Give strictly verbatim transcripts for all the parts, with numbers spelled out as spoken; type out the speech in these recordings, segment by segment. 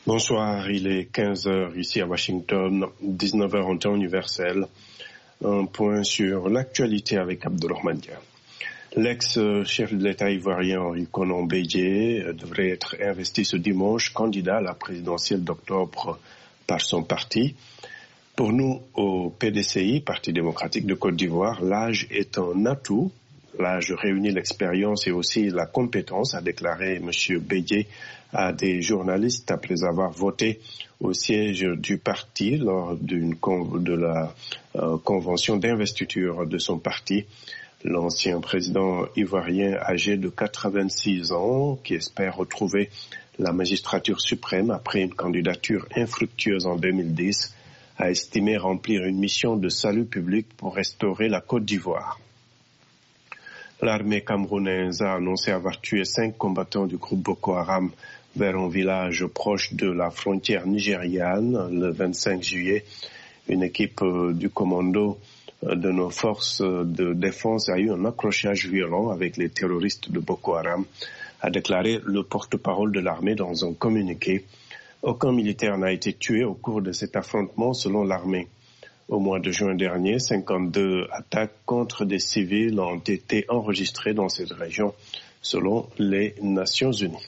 Bonsoir, il est quinze heures ici à Washington, dix-neuf heures en temps universel. Un point sur l'actualité avec Abdelrahman Dia. L'ex-chef de l'État ivoirien Henri Konan Bédié devrait être investi ce dimanche candidat à la présidentielle d'octobre par son parti. Pour nous, au P D C I, Parti démocratique de Côte d'Ivoire, l'âge est un atout. L'âge réunit l'expérience et aussi la compétence, a déclaré M. Bédié à des journalistes après avoir voté au siège du parti lors d'une con- de la euh, convention d'investiture de son parti. L'ancien président ivoirien âgé de quatre-vingt-six ans, qui espère retrouver la magistrature suprême après une candidature infructueuse en deux mille dix, a estimé remplir une mission de salut public pour restaurer la Côte d'Ivoire. L'armée camerounaise a annoncé avoir tué cinq combattants du groupe Boko Haram vers un village proche de la frontière nigériane le vingt-cinq juillet. Une équipe du commando de nos forces de défense a eu un accrochage violent avec les terroristes de Boko Haram, a déclaré le porte-parole de l'armée dans un communiqué. Aucun militaire n'a été tué au cours de cet affrontement selon l'armée. Au mois de juin dernier, cinquante-deux attaques contre des civils ont été enregistrées dans cette région, selon les Nations Unies.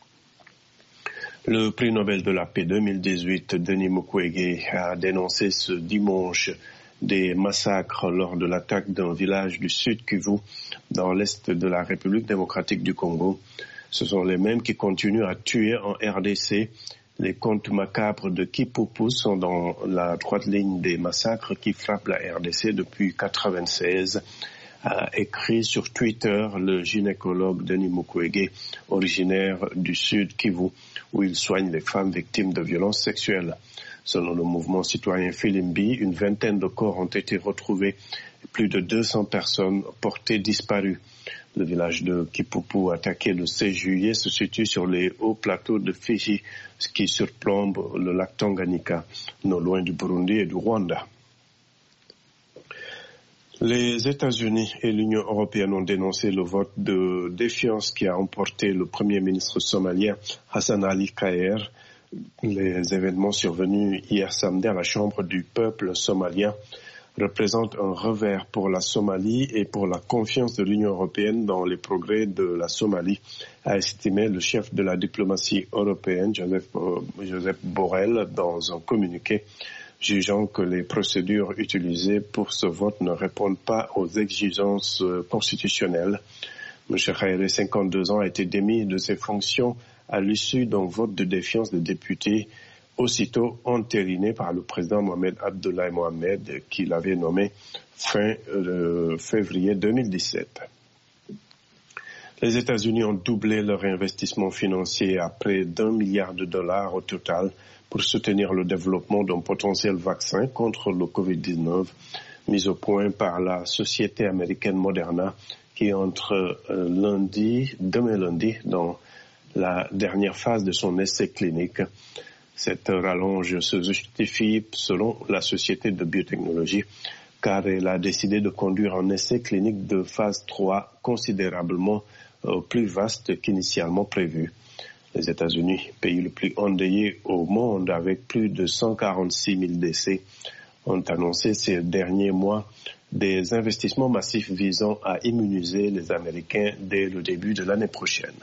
Le prix Nobel de la paix deux mille dix-huit, Denis Mukwege, a dénoncé ce dimanche des massacres lors de l'attaque d'un village du Sud Kivu, dans l'est de la République démocratique du Congo. Ce sont les mêmes qui continuent à tuer en R D C. Les comptes macabres de Kipupu sont dans la droite ligne des massacres qui frappent la R D C depuis mille neuf cent quatre-vingt-seize, a écrit sur Twitter le gynécologue Denis Mukwege, originaire du Sud Kivu, où il soigne les femmes victimes de violences sexuelles. Selon le mouvement citoyen Filimbi, une vingtaine de corps ont été retrouvés et plus de deux cents personnes portées disparues. Le village de Kipupu, attaqué le seize juillet, se situe sur les hauts plateaux de Fiji, ce qui surplombe le lac Tanganyika, non loin du Burundi et du Rwanda. Les États-Unis et l'Union européenne ont dénoncé le vote de défiance qui a emporté le Premier ministre somalien Hassan Ali Khair. Les événements survenus hier samedi à la Chambre du peuple somalien représentent un revers pour la Somalie et pour la confiance de l'Union européenne dans les progrès de la Somalie, a estimé le chef de la diplomatie européenne, Joseph, euh, Joseph Borrell, dans un communiqué, jugeant que les procédures utilisées pour ce vote ne répondent pas aux exigences constitutionnelles. M. Khair, cinquante-deux ans, a été démis de ses fonctions à l'issue d'un vote de défiance des députés, aussitôt entériné par le président Mohamed Abdoulaye Mohamed, qui l'avait nommé fin euh, février deux mille dix-sept. Les États-Unis ont doublé leur investissement financier à près d'un milliard de dollars au total pour soutenir le développement d'un potentiel vaccin contre le covid dix-neuf, mis au point par la société américaine Moderna, qui entre euh, lundi, demain lundi, dans la dernière phase de son essai clinique. Cette rallonge se justifie selon la société de biotechnologie, car elle a décidé de conduire un essai clinique de phase trois considérablement euh, plus vaste qu'initialement prévu. Les États-Unis, pays le plus endeuillé au monde avec plus de cent quarante-six mille décès, ont annoncé ces derniers mois des investissements massifs visant à immuniser les Américains dès le début de l'année prochaine.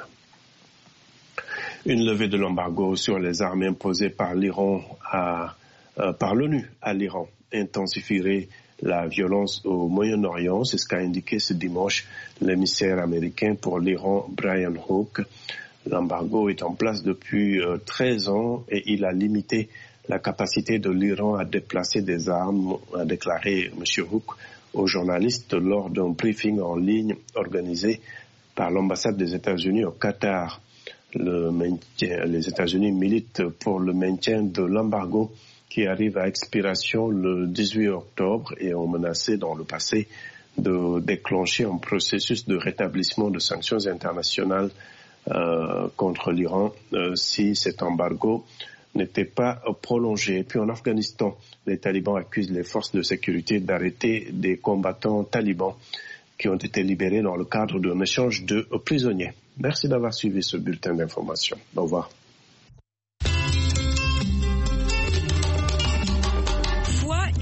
Une levée de l'embargo sur les armes imposées par l'Iran à, euh, par l'ONU à l'Iran intensifierait la violence au Moyen-Orient. C'est ce qu'a indiqué ce dimanche l'émissaire américain pour l'Iran, Brian Hook. L'embargo est en place depuis euh, treize ans et il a limité la capacité de l'Iran à déplacer des armes, a déclaré M. Hook aux journalistes lors d'un briefing en ligne organisé par l'ambassade des États-Unis au Qatar. Le maintien, les États-Unis militent pour le maintien de l'embargo qui arrive à expiration le dix-huit octobre et ont menacé dans le passé de déclencher un processus de rétablissement de sanctions internationales euh, contre l'Iran euh, si cet embargo n'était pas prolongé. Puis en Afghanistan, les talibans accusent les forces de sécurité d'arrêter des combattants talibans qui ont été libérés dans le cadre d'un échange de prisonniers. Merci d'avoir suivi ce bulletin d'information. Au revoir.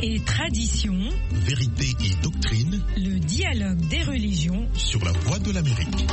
et tradition, vérité et doctrine, le dialogue des religions sur la Voix de l'Amérique.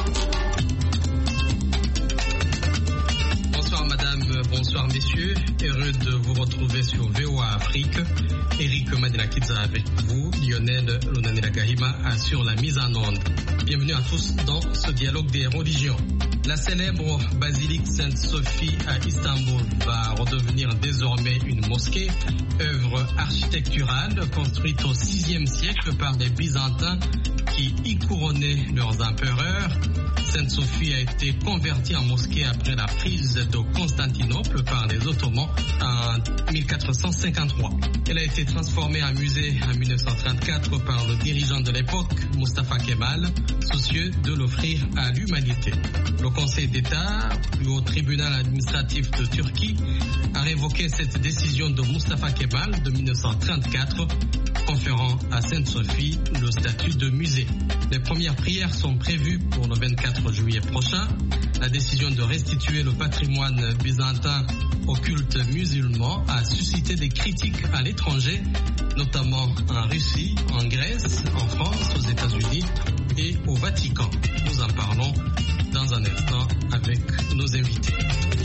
Bonsoir madame, bonsoir messieurs, heureux de vous retrouver sur V O A Afrique. Eric Madinakidza avec vous, Lionel Lonanela Gahima assure la mise en onde. Bienvenue à tous dans ce dialogue des religions. La célèbre basilique Sainte-Sophie à Istanbul va redevenir désormais une mosquée, œuvre architecturale construite au sixième siècle par les Byzantins qui y couronnaient leurs empereurs. Sainte-Sophie a été convertie en mosquée après la prise de Constantinople par les Ottomans en mille quatre cent cinquante-trois. Elle a été transformée en musée en mille neuf cent trente-quatre par le dirigeant de l'époque, Mustafa Kemal, soucieux de l'offrir à l'humanité. Le Conseil d'État, plus haut tribunal administratif de Turquie, a révoqué cette décision de Mustafa Kemal de mille neuf cent trente-quatre, conférant à Sainte-Sophie le statut de musée. Les premières prières sont prévues pour le vingt-quatre juillet prochain. La décision de restituer le patrimoine byzantin au culte musulman a suscité des critiques à l'étranger, notamment en Russie, en Grèce, en France, aux États-Unis et au Vatican. Nous en parlons dans un instant avec nos invités.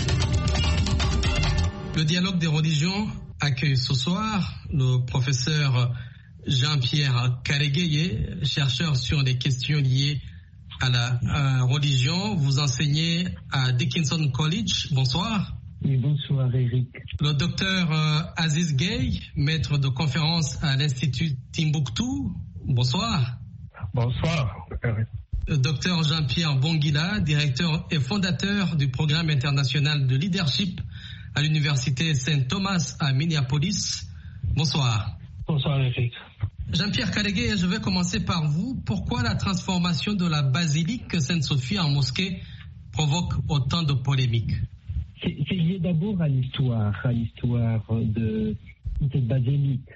Le dialogue des religions accueille ce soir le professeur Jean-Pierre Karegueye, chercheur sur les questions liées à la à religion. Vous enseignez à Dickinson College. Bonsoir. Oui, bonsoir Eric. Le docteur euh, Aziz Gueye, maître de conférence à l'Institut Timbuktu. Bonsoir. Bonsoir. Le docteur Jean-Pierre Bonguila, directeur et fondateur du programme international de leadership à l'université Saint Thomas à Minneapolis. Bonsoir. Bonsoir Eric. Jean-Pierre Karegueye, je vais commencer par vous. Pourquoi la transformation de la basilique Sainte-Sophie en mosquée provoque autant de polémiques? C'est, c'est lié d'abord à l'histoire, à l'histoire de cette basilique.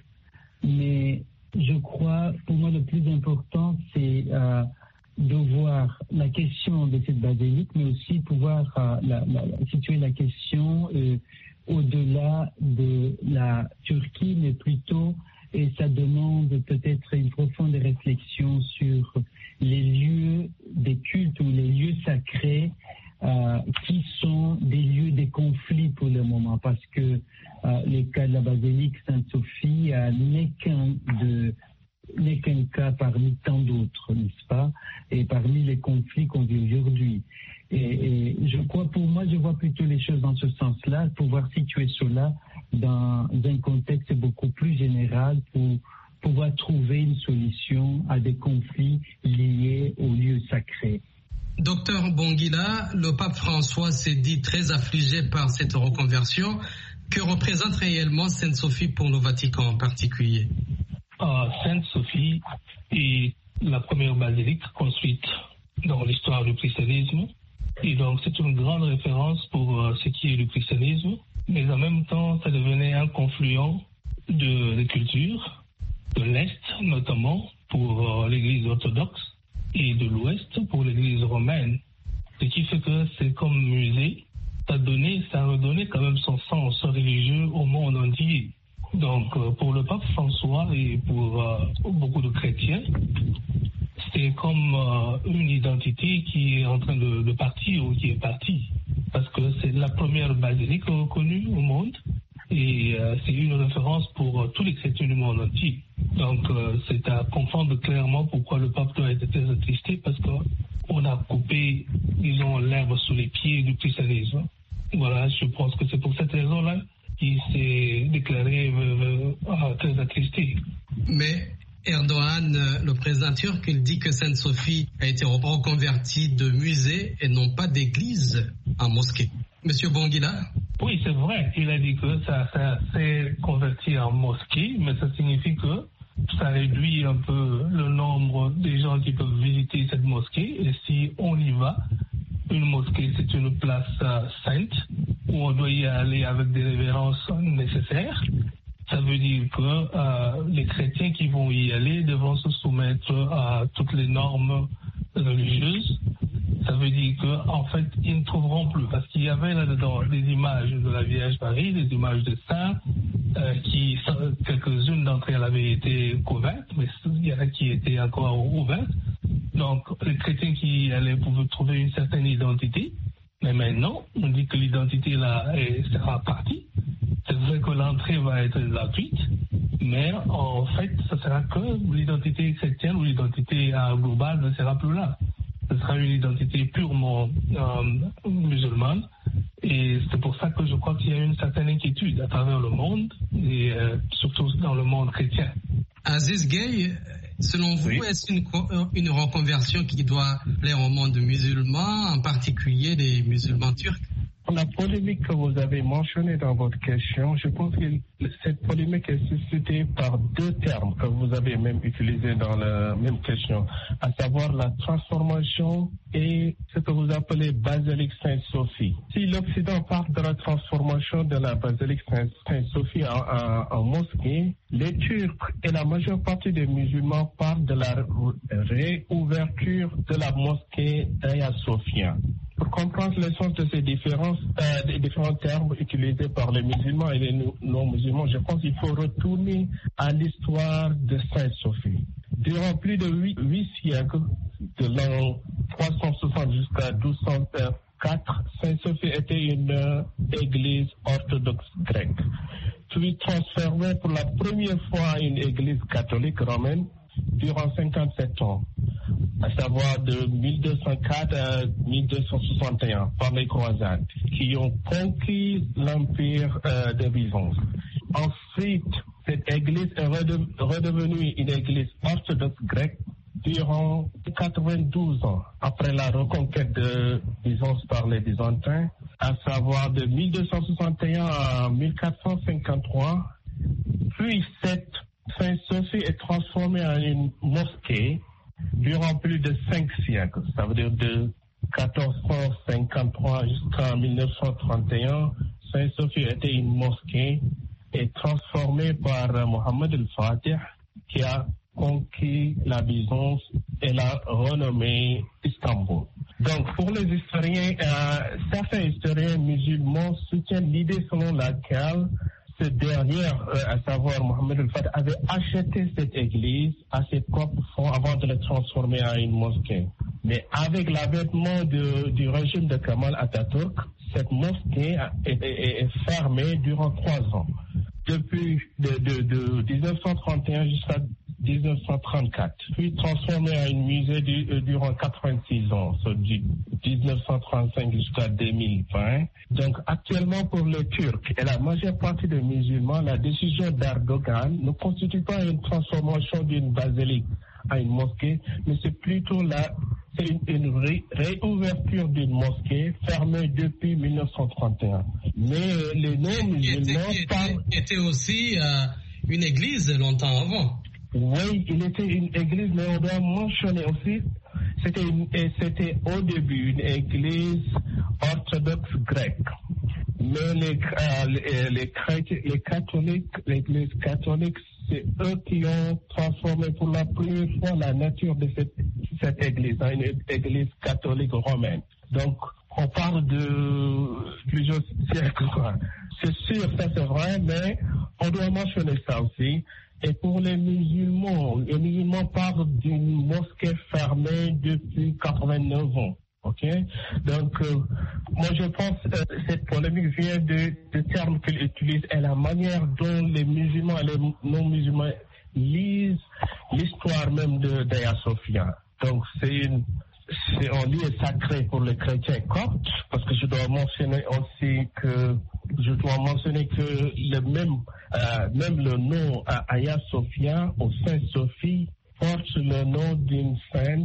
Mais je crois, pour moi, le plus important, c'est euh, de voir la question de cette basilique, mais aussi pouvoir euh, la, la, situer la question euh, au-delà de la Turquie, mais plutôt, et ça demande peut-être une profonde réflexion sur les lieux des cultes ou les lieux sacrés euh, qui sont des lieux des conflits pour le moment, parce que euh, le cas de la basilique Sainte-Sophie euh, n'est qu'un de n'est qu'un cas parmi tant d'autres, n'est-ce pas? Et parmi les conflits qu'on vit aujourd'hui. Et, et je crois, pour moi, je vois plutôt les choses dans ce sens-là, pouvoir situer cela dans un contexte beaucoup plus général pour pouvoir trouver une solution à des conflits liés aux lieux sacrés. Docteur Bonguila, le pape François s'est dit très affligé par cette reconversion. Que représente réellement Sainte-Sophie pour le Vatican en particulier? Uh, Sainte-Sophie est la première basilique construite dans l'histoire du christianisme. Et donc, c'est une grande référence pour uh, ce qui est le christianisme. Mais en même temps, ça devenait un confluent de, de cultures, de l'Est notamment pour uh, l'Église orthodoxe et de l'Ouest pour l'Église romaine. Ce qui fait que c'est comme musée, ça, donnait, ça a redonné quand même son sens religieux au monde entier. Donc, euh, pour le pape François et pour euh, beaucoup de chrétiens, c'est comme euh, une identité qui est en train de, de partir ou qui est partie. Parce que c'est la première basilique reconnue au monde et euh, c'est une référence pour euh, tous les chrétiens du monde entier. Donc, euh, c'est à comprendre clairement pourquoi le pape doit être très attristé, parce qu'on a coupé, disons, l'herbe sous les pieds du christianisme. Voilà, je pense que c'est pour cette raison-là qui s'est déclaré euh, euh, très attristé. Mais Erdogan, le président turc, il dit que Sainte-Sophie a été reconvertie de musée et non pas d'église en mosquée. Monsieur Bonguila? Oui, c'est vrai. Il a dit que ça, ça s'est converti en mosquée, mais ça signifie que ça réduit un peu le nombre des gens qui peuvent visiter cette mosquée. Et si on y va, une mosquée, c'est une place euh, sainte où on doit y aller avec des révérences nécessaires. Ça veut dire que euh, les chrétiens qui vont y aller devront se soumettre à toutes les normes religieuses. Ça veut dire qu'en fait, ils ne trouveront plus, parce qu'il y avait là-dedans des images de la Vierge Marie, des images de saints, euh, qui, quelques-unes d'entre elles avaient été couvertes, mais il y en a qui étaient encore ouvertes. Donc, les chrétiens qui allaient pouvoir trouver une certaine identité, mais maintenant, on dit que l'identité là est, sera partie. C'est vrai que l'entrée va être gratuite, mais en fait, ce sera que l'identité chrétienne ou l'identité euh, globale ne sera plus là. Ce sera une identité purement euh, musulmane. Et c'est pour ça que je crois qu'il y a une certaine inquiétude à travers le monde, et euh, surtout dans le monde chrétien. Aziz Gueye, selon vous, oui. Est-ce une, une reconversion qui doit plaire au monde musulman, en particulier les musulmans turcs? La polémique que vous avez mentionnée dans votre question, je pense que cette polémique est suscitée par deux termes que vous avez même utilisés dans la même question, à savoir la transformation et ce que vous appelez basilique Sainte-Sophie. Si l'Occident parle de la transformation de la basilique Sainte-Sophie en, en, en mosquée, les Turcs et la majeure partie des musulmans parlent de la réouverture de la mosquée d'Hagia Sophia. Pour comprendre le sens de ces différences, euh, des différents termes utilisés par les musulmans et les non-musulmans, je pense qu'il faut retourner à l'histoire de Sainte-Sophie. Durant plus de huit, huit siècles, de l'an trois cent soixante jusqu'à douze cent quatre, Sainte-Sophie était une euh, église orthodoxe grecque, puis transformée pour la première fois à une église catholique romaine durant cinquante-sept ans, à savoir de mille deux cent quatre à mille deux cent soixante et un, par les croisades, qui ont conquis l'empire euh, de Byzance. Ensuite, cette église est redeve- redevenue une église orthodoxe grecque durant quatre-vingt-douze ans, après la reconquête de Byzance par les Byzantins, à savoir de mille deux cent soixante et un à mille quatre cent cinquante-trois. Puis cette Sainte-Sophie est transformée en une mosquée durant plus de cinq siècles. Ça veut dire de quatorze cent cinquante-trois jusqu'en mille neuf cent trente et un, Sainte-Sophie était une mosquée et transformée par Mohammed al-Fatih, qui a conquis la Byzance et l'a renommée Istanbul. Donc pour les historiens, euh, certains historiens musulmans soutiennent l'idée selon laquelle ce dernier, euh, à savoir Mohammed al-Fatih, avait acheté cette église à ses propres fonds avant de la transformer en une mosquée. Mais avec l'avènement de, du régime de Kemal Atatürk, cette mosquée est, est, est fermée durant trois ans. Depuis de, de, de dix-neuf cent trente et un jusqu'à dix-neuf cent trente-quatre, puis transformée en un musée du, euh, durant quatre-vingt-six ans, so du dix-neuf cent trente-cinq jusqu'à deux mille vingt. Donc actuellement pour les Turcs et la majeure partie des musulmans, la décision d'Erdogan ne constitue pas une transformation d'une basilique à une mosquée, mais c'est plutôt la, c'est une, une ré, réouverture d'une mosquée fermée depuis mille neuf cent trente et un. Mais euh, les non-musulmans était, parlent... était, était aussi euh, une église longtemps avant. Oui, il était une église, mais on doit mentionner aussi, c'était, une, c'était au début une église orthodoxe grecque. Mais les, euh, les, les, chrétiens, les catholiques, l'église catholique, c'est eux qui ont transformé pour la première fois la nature de cette, cette église, hein, une église catholique romaine. Donc, on parle de plusieurs siècles, quoi. C'est sûr, ça c'est vrai, mais on doit mentionner ça aussi. Et pour les musulmans, les musulmans parlent d'une mosquée fermée depuis quatre-vingt-neuf ans. Ok, donc euh, moi je pense que euh, cette polémique vient de, de termes qu'ils utilisent et la manière dont les musulmans et les non-musulmans lisent l'histoire même de d'Hagia Sophia. Donc c'est une c'est un lieu sacré pour les chrétiens coptes, parce que je dois mentionner aussi que je dois mentionner que le même euh, même le nom Hagia Sophia ou Sainte Sophie porte le nom d'une sainte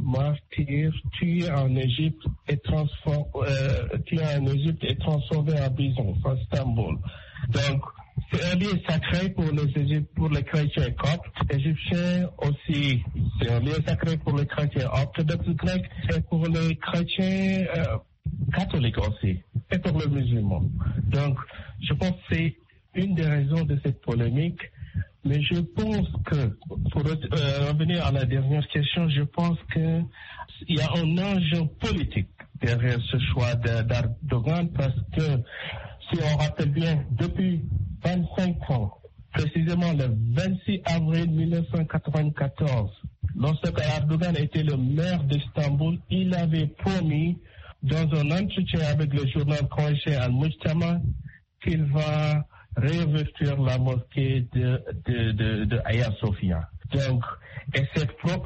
martyre tuée en Égypte et transformée euh, tuée en Égypte et transformée en Byzance, en Istanbul. Donc c'est un lieu sacré pour les Égyptes, pour les chrétiens coptes, égyptiens aussi. C'est un lieu sacré pour les chrétiens orthodoxes grecs et pour les chrétiens euh, catholiques aussi, et pour les musulmans. Donc, je pense que c'est une des raisons de cette polémique. Mais je pense que, pour euh, revenir à la dernière question, je pense qu'il y a un enjeu politique derrière ce choix de, d'Erdogan, parce que, si on rappelle bien, depuis vingt-cinq ans, précisément le vingt-six avril mille neuf cent quatre-vingt-quatorze, lorsque Erdogan était le maire d'Istanbul, il avait promis dans un entretien avec le journal croate Al-Mujtama qu'il va réinvestir la mosquée de, de, de, de Hagia Sophia. Donc, et cette, pro-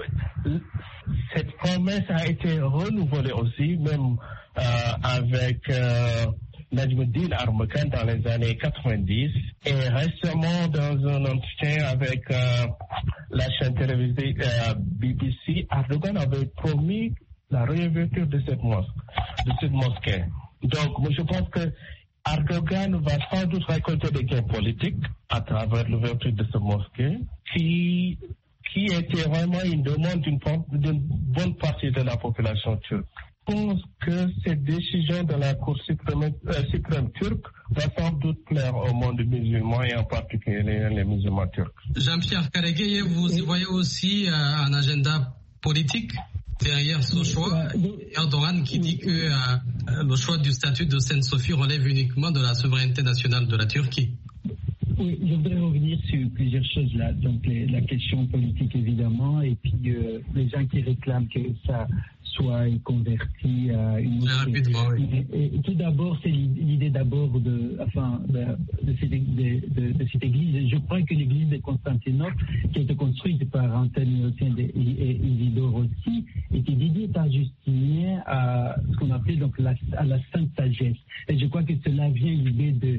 cette promesse a été renouvelée aussi, même euh, avec euh, Najmuddin Armakan dans les années quatre-vingt-dix. Et récemment, dans un entretien avec euh, la chaîne télévisée euh, B B C, Erdogan avait promis la réouverture de cette mosquée. De cette mosquée. Donc, moi, je pense que Erdogan va sans doute récolter des gains politiques à travers l'ouverture de cette mosquée, qui, qui était vraiment une demande d'une, d'une bonne partie de la population turque. Je pense que cette décision de la Cour suprême, euh, suprême turque va sans doute plaire au monde musulman et en particulier les, les musulmans turcs. Jean-Pierre Karegueye, vous y voyez aussi euh, un agenda politique derrière ce choix? Erdogan qui dit que euh, le choix du statut de Sainte-Sophie relève uniquement de la souveraineté nationale de la Turquie. Oui, je voudrais revenir sur plusieurs choses là. Donc les, la question politique évidemment, et puis euh, les gens qui réclament que ça soit converti à une Très rapidement, oui. Et, et tout d'abord, c'est l'idée d'abord de, enfin, de, de, cette, de, de, de cette église. Je crois que l'église de Constantinople, qui a été construite par Antonio et Isidore aussi, était dédiée par Justinien à ce qu'on appelait donc la, à la Sainte Sagesse. Et je crois que cela vient l'idée de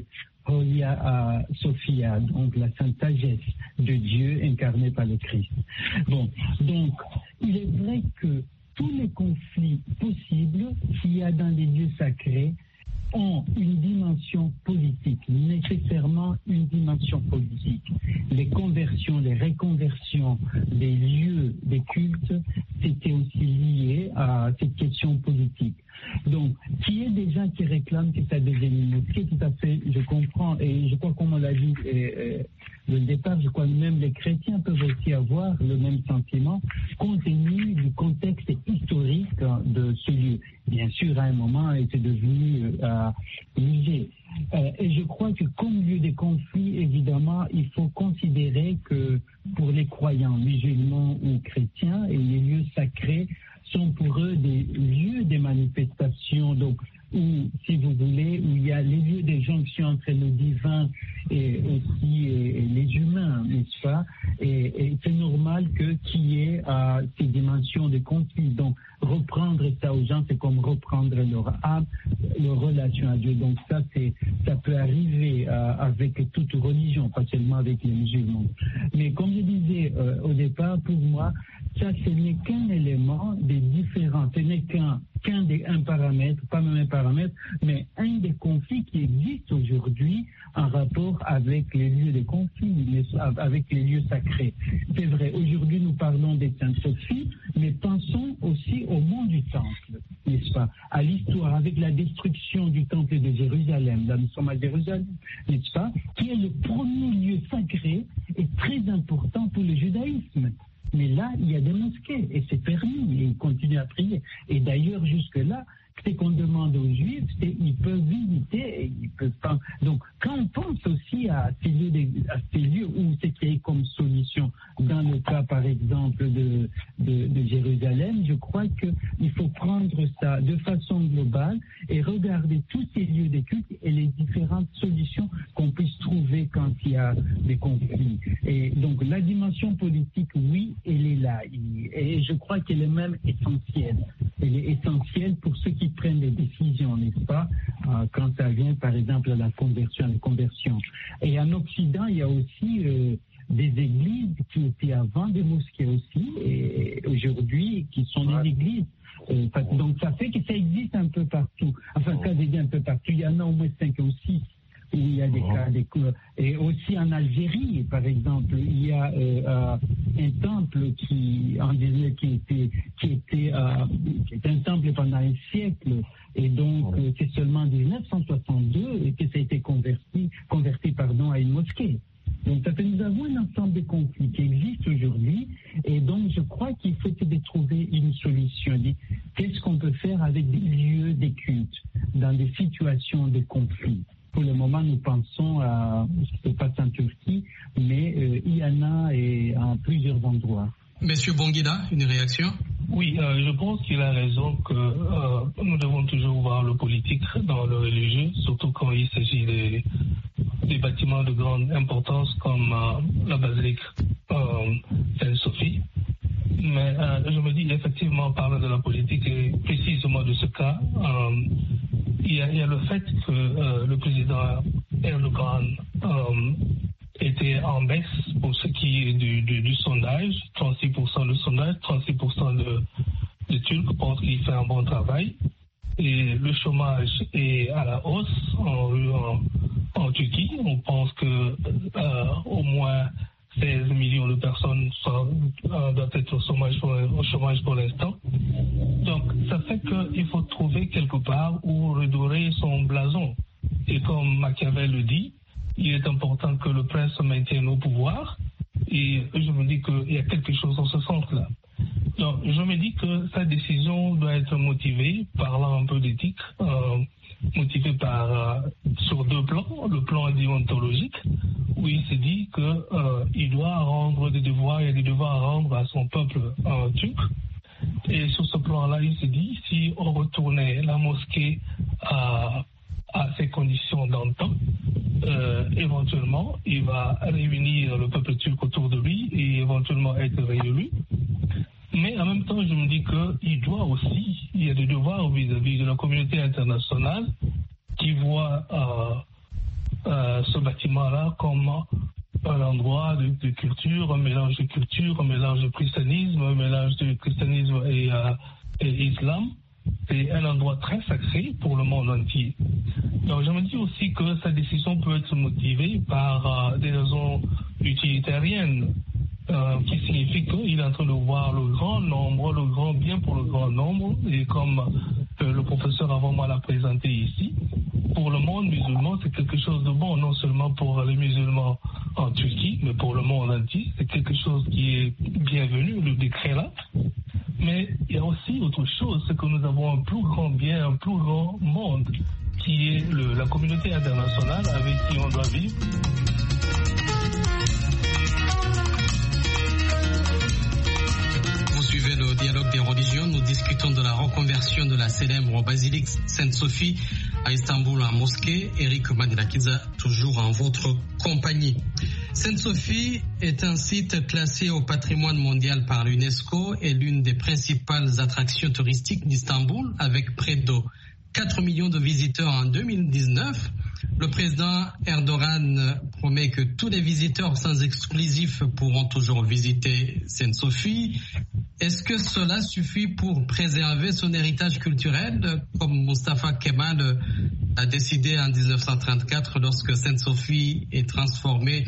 Hagia Sophia, donc la sainte sagesse de Dieu incarnée par le Christ. Bon, donc il est vrai que tous les conflits possibles qu'il y a dans les lieux sacrés ont une dimension politique, nécessairement une dimension politique. Les conversions, les réconversions des lieux, des cultes, c'était aussi lié à cette question politique. Donc, qu'il y ait des gens qui réclament que ça devienne une mosquée, tout à fait, je comprends, et je crois comme on l'a dit euh, le départ, je crois que même les chrétiens peuvent aussi avoir le même sentiment, compte tenu du contexte historique de ce lieu. Bien sûr, à un moment, c'est devenu euh, musée. Euh, et je crois que comme lieu des conflits, évidemment, il faut considérer que pour les croyants musulmans ou chrétiens, et les lieux sacrés sont pour eux des lieux des manifestations, donc où, si vous voulez, où il y a les lieux des jonctions entre le divin et aussi et, et les humains, n'est-ce pas? Et, et c'est normal que qu'il y ait euh, ces dimensions de conflit. Donc, reprendre ça aux gens, c'est comme reprendre leur âme, leur relation à Dieu. Donc ça, c'est, ça peut arriver euh, avec toute religion, pas seulement avec les musulmans. Mais comme je disais euh, au départ, pour moi, ça, ce n'est qu'un élément des différents, ce n'est qu'un, qu'un des, un paramètre, pas même un paramètre, mais un des conflits qui existent aujourd'hui en rapport avec les lieux de conflit, avec les lieux sacrés. C'est vrai, aujourd'hui nous parlons des Sainte-Sophie, mais pensons aussi au monde du temple, n'est-ce pas? À l'histoire, avec la destruction du temple de Jérusalem, là nous sommes à Jérusalem, n'est-ce pas? Qui est le premier lieu sacré et très important pour le judaïsme. Mais là, il y a des mosquées et c'est permis et ils continuent à prier. Et d'ailleurs, jusque-là, ce qu'on demande aux Juifs, c'est qu'ils peuvent visiter et ils peuvent pas. Donc, quand on pense aussi à ces lieux, de, à ces lieux où c'est qu'il y a comme solution, dans le cas, par exemple, de, de, de Jérusalem, je crois qu'il faut prendre ça de façon globale et regarder tous ces lieux de culte et les différentes solutions qu'on puisse trouver quand il y a des conflits. Et donc, la dimension politique, oui, elle est là. Et je crois qu'elle est même essentielle. Elle est essentielle pour ceux qui prennent des décisions, n'est-ce pas, euh, quand ça vient, par exemple, à la conversion, à la conversion. Et en Occident, il y a aussi euh, des églises qui étaient avant des mosquées aussi, et aujourd'hui, qui sont des églises. Euh, donc, ça fait que ça existe un peu partout. Enfin, ça existe un peu partout. Il y en a au moins cinq ou six. Il y a des cas, des cas. Et aussi en Algérie, par exemple, il y a euh, un temple qui, en disait, qui était, qui était, euh, qui était un temple pendant un siècle, et donc euh, c'est seulement en dix-neuf cent soixante-deux que ça a été converti, converti pardon, à une mosquée. Donc ça fait nous avons un ensemble de conflits qui existent aujourd'hui, et donc je crois qu'il faut de trouver une solution. Qu'est-ce qu'on peut faire avec des lieux, des cultes, dans des situations de conflit? pour le moment, nous pensons à ce qui se passe en Turquie, mais euh, il y en a et à plusieurs endroits. Monsieur Bonguida, une réaction? Oui, euh, je pense qu'il a raison que euh, nous devons toujours voir le politique dans le religieux, surtout quand il s'agit des, des bâtiments de grande importance comme euh, la basilique euh, Sainte-Sophie. Mais euh, je me dis effectivement, parlant de la politique et précisément de ce cas, euh, il, y a, il y a le fait que euh, le président Erdogan euh, était en baisse pour ce qui est du, du, du sondage, trente-six pour cent de sondage, trente-six pour cent de, de Turcs pensent qu'il fait un bon travail. Et le chômage est à la hausse en, en, en Turquie. On pense que euh, au moins seize millions de personnes sont, euh, doivent être au chômage pour, au chômage pour l'instant. Donc, ça fait qu'il faut trouver quelque part où redorer son blason. Et comme Machiavel le dit, il est important que le prince se maintienne au pouvoir. Et je me dis qu'il y a quelque chose dans ce sens-là. Donc, je me dis que sa décision doit être motivée, parlant un peu d'éthique, euh, motivée par, euh, sur deux plans. Le plan déontologique, où il se dit qu'il euh, doit rendre des devoirs, il y a des devoirs à rendre à son peuple euh, turc. Et sur ce plan-là, il se dit, si on retournait la mosquée à, à ses conditions d'antan, euh, éventuellement, il va réunir le peuple turc autour de lui et éventuellement être réélu. Mais en même temps, je me dis qu'il doit aussi, il y a des devoirs vis-à-vis de la communauté internationale qui voit euh, euh, ce bâtiment-là comme un endroit de, de culture, un mélange de culture, un mélange de christianisme, un mélange de christianisme et, euh, et islam. C'est un endroit très sacré pour le monde entier. Donc je me dis aussi que sa décision peut être motivée par euh, des raisons utilitariennes. Euh, qui signifie qu'il est en train de voir le grand nombre, le grand bien pour le grand nombre, et comme euh, le professeur avant moi l'a présenté ici, pour le monde musulman, c'est quelque chose de bon, non seulement pour les musulmans en Turquie, mais pour le monde entier, c'est quelque chose qui est bienvenu, le décret là. Mais il y a aussi autre chose, c'est que nous avons un plus grand bien, un plus grand monde, qui est le, la communauté internationale avec qui on doit vivre. Le dialogue des religions, nous discutons de la reconversion de la célèbre basilique Sainte-Sophie à Istanbul en mosquée. Eric Madinakidza, toujours en votre compagnie. Sainte-Sophie est un site classé au patrimoine mondial par l'UNESCO et l'une des principales attractions touristiques d'Istanbul, avec près de quatre millions de visiteurs en deux mille dix-neuf. Le président Erdogan promet que tous les visiteurs sans exclusif pourront toujours visiter Sainte-Sophie. Est-ce que cela suffit pour préserver son héritage culturel, comme Mustafa Kemal a décidé en dix-neuf cent trente-quatre lorsque Sainte-Sophie est transformée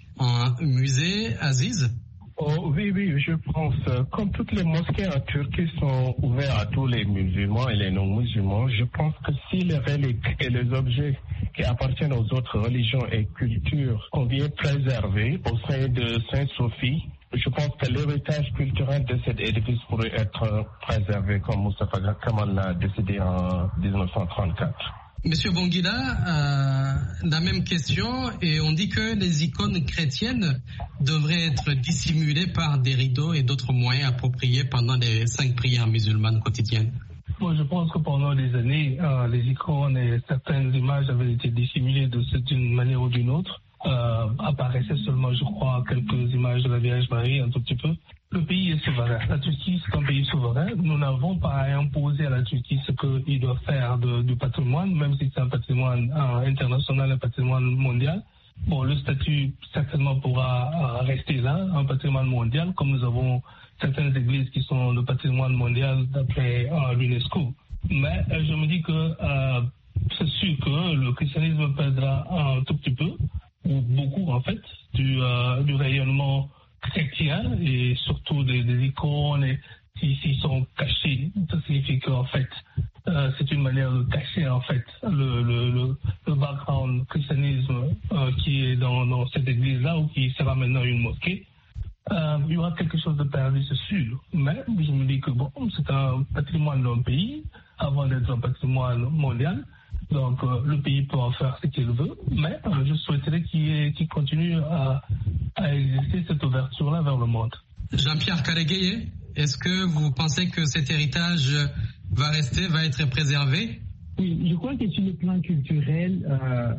en musée, Aziz? Oh, oui, oui, je pense, comme toutes les mosquées en Turquie sont ouvertes à tous les musulmans et les non-musulmans, je pense que si les reliques et les objets qui appartiennent aux autres religions et cultures sont bien préservés au sein de Sainte-Sophie, je pense que l'héritage culturel de cet édifice pourrait être préservé comme Mustafa Kemal l'a décidé en dix-neuf cent trente-quatre. Monsieur Bonguida, euh, la même question, et on dit que les icônes chrétiennes devraient être dissimulées par des rideaux et d'autres moyens appropriés pendant les cinq prières musulmanes quotidiennes. Bon, je pense que pendant des années, euh, les icônes et certaines images avaient été dissimulées d'une manière ou d'une autre. Euh, apparaissaient seulement, je crois, quelques images de la Vierge Marie, un tout petit peu. Le pays est souverain. La Turquie, c'est un pays souverain. Nous n'avons pas à imposer à la Turquie ce qu'il doit faire de, du patrimoine, même si c'est un patrimoine euh, international, un patrimoine mondial. Bon, le statut certainement pourra euh, rester là, un patrimoine mondial, comme nous avons certaines églises qui sont le patrimoine mondial d'après euh, l'UNESCO. Mais euh, je me dis que euh, c'est sûr que le christianisme perdra un tout petit peu, ou beaucoup en fait, du, euh, du rayonnement chrétien et surtout des, des icônes et s'ils si, si sont cachés, ça signifie qu'en fait euh, c'est une manière de cacher en fait le, le, le, le background christianisme euh, qui est dans, dans cette église-là ou qui sera maintenant une mosquée. Euh, il y aura quelque chose de perdu, c'est sûr, mais je me dis que bon, c'est un patrimoine d'un pays avant d'être un patrimoine mondial. Donc euh, le pays peut en faire ce qu'il veut, mais euh, je souhaiterais qu'il, qu'il continue à, à exister cette ouverture-là vers le monde. Jean-Pierre Karegueye, est-ce que vous pensez que cet héritage va rester, va être préservé? Oui, je crois que sur le plan culturel, euh,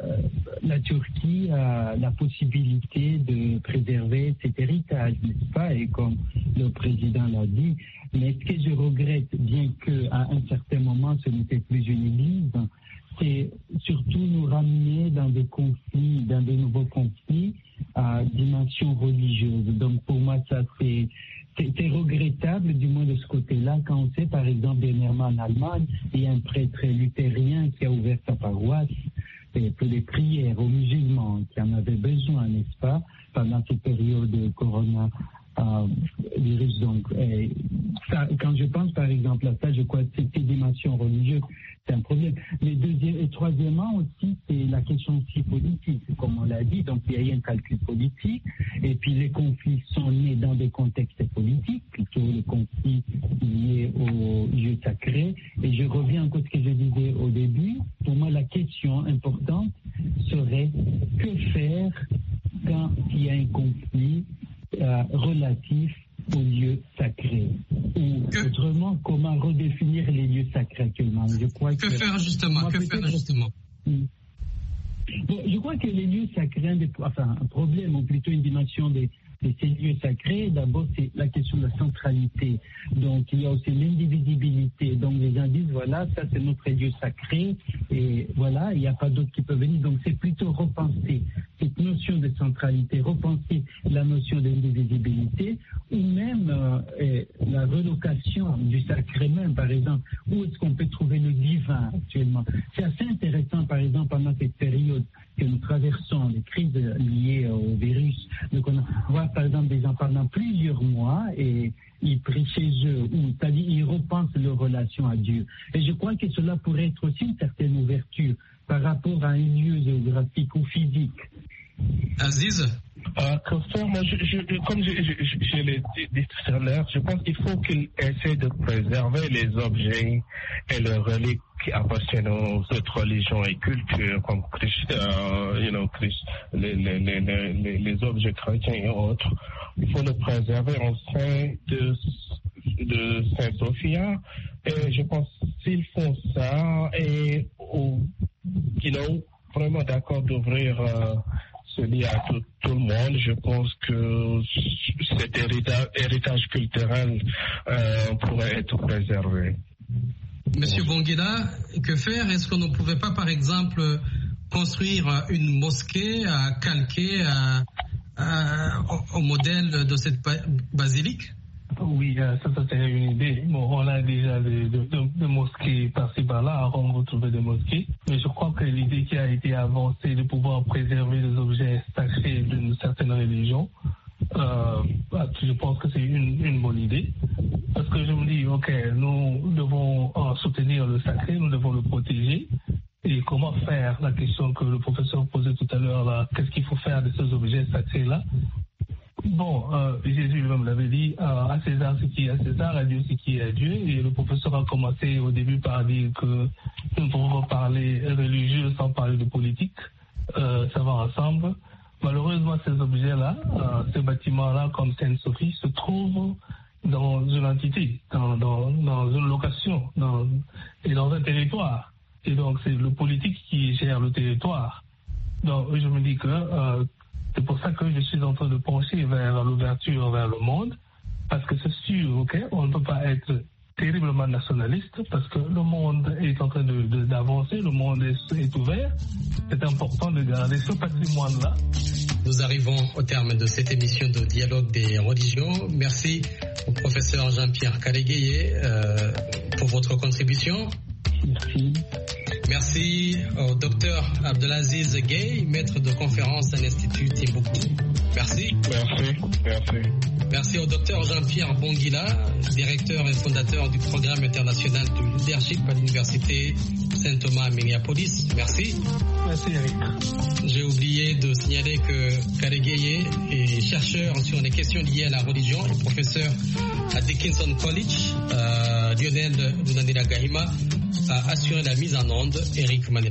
la Turquie a la possibilité de préserver cet héritage, n'est-ce pas? Et comme le président l'a dit, mais ce que je regrette, bien qu'à un certain moment ce n'était plus une église, c'est surtout nous ramener dans des conflits, dans de nouveaux conflits à dimension religieuse. Donc pour moi, ça c'est... C'est regrettable, du moins de ce côté-là, quand on sait, par exemple, dernièrement en Allemagne, il y a un prêtre luthérien qui a ouvert sa paroisse pour les prières aux musulmans qui en avaient besoin, n'est-ce pas, pendant cette période de corona. Euh, virus. Donc, et ça, quand je pense par exemple à ça, je crois que cette dimension religieuse, c'est un problème. Mais deuxième et troisièmement aussi, c'est la question aussi politique, comme on l'a dit. Donc, il y a eu un calcul politique, et puis les conflits sont nés dans des contextes politiques, plutôt les conflits liés aux lieux sacrés. Et je reviens encore à ce que je disais au début. Pour moi, la question importante serait que faire quand il y a un conflit Euh, relatif aux lieux sacrés. Ou autrement, comment redéfinir les lieux sacrés actuellement. Je crois que, que faire justement moi, Que faire justement hmm. Bon, je crois que les lieux sacrés, enfin un problème, ou plutôt une dimension des de ces lieux sacrés, d'abord c'est la question de la centralité. Donc il y a aussi l'indivisibilité. Donc les gens disent voilà, ça c'est notre lieu sacré et voilà, il n'y a pas d'autres qui peuvent venir. Donc c'est plutôt repenser cette notion de centralité, repenser la notion d'indivisibilité ou même euh, la relocation du sacré même, par exemple. Où est-ce qu'on peut trouver le divin actuellement? C'est assez intéressant, par exemple, pendant cette période que nous traversons, les crises liées au virus. Donc on voit par exemple des gens pendant plusieurs mois et ils prient chez eux, ou c'est-à-dire ils repensent leur relation à Dieu. Et je crois que cela pourrait être aussi une certaine ouverture par rapport à un lieu géographique ou physique. Aziz euh, que faire, moi, je, je, comme je, je, je l'ai dit tout à l'heure, je pense qu'il faut qu'il essaie de préserver les objets et les reliques qui appartiennent aux autres religions et cultures, comme Christ, euh, you know, Christ, les, les, les, les, les objets chrétiens et autres. Il faut le préserver en sein de, de Saint-Sophia. Et je pense s'ils font ça, et ou, you know, vraiment d'accord d'ouvrir euh, ce lien à tout, tout le monde, je pense que cet héritage, héritage culturel euh, pourrait être préservé. Monsieur Bonguila, que faire? Est-ce qu'on ne pouvait pas, par exemple, construire une mosquée à calquer à, à, au, au modèle de cette basilique? Oui, ça, ça serait une idée. Bon, on a déjà des, des, des mosquées par-ci par-là, à Rome, vous trouvez des mosquées. Mais je crois que l'idée qui a été avancée de pouvoir préserver les objets sacrés d'une certaine religion, euh, je pense que c'est une, une bonne idée. Parce que je me dis, ok, nous devons euh, soutenir le sacré, nous devons le protéger. Et comment faire, la question que le professeur posait tout à l'heure, là, qu'est-ce qu'il faut faire de ces objets sacrés-là? Bon, euh, Jésus lui-même l'avait dit, euh, à César ce qui est à César, à Dieu ce qui est à Dieu. Et le professeur a commencé au début par dire que nous ne pouvons pas parler religieux sans parler de politique. Euh, ça va ensemble. Malheureusement, ces objets-là, euh, ces bâtiments-là, comme Sainte-Sophie, se trouvent dans une entité, dans, dans, dans une location, dans, et dans un territoire. Et donc, c'est le politique qui gère le territoire. Donc, je me dis que euh, c'est pour ça que je suis en train de pencher vers l'ouverture vers le monde, parce que c'est sûr, ok, on ne peut pas être terriblement nationaliste, parce que le monde est en train de, de, d'avancer, le monde est, est ouvert. C'est important de garder ce patrimoine-là. Nous arrivons au terme de cette émission de Dialogue des religions. Merci au professeur Jean-Pierre Karegueye euh, pour votre contribution. Merci. Merci au docteur Abdelaziz Gueye, maître de conférence à l'Institut Timbuktu. Merci. Merci. Merci. Merci au docteur Jean-Pierre Bonguila, directeur et fondateur du programme international de leadership à l'Université Saint-Thomas à Minneapolis. Merci. Merci Eric. J'ai oublié de signaler que Karegueye est chercheur sur les questions liées à la religion et professeur à Dickinson College. Euh, Lionel Lunanila Gahima, a assuré la mise en onde. Eric Manila.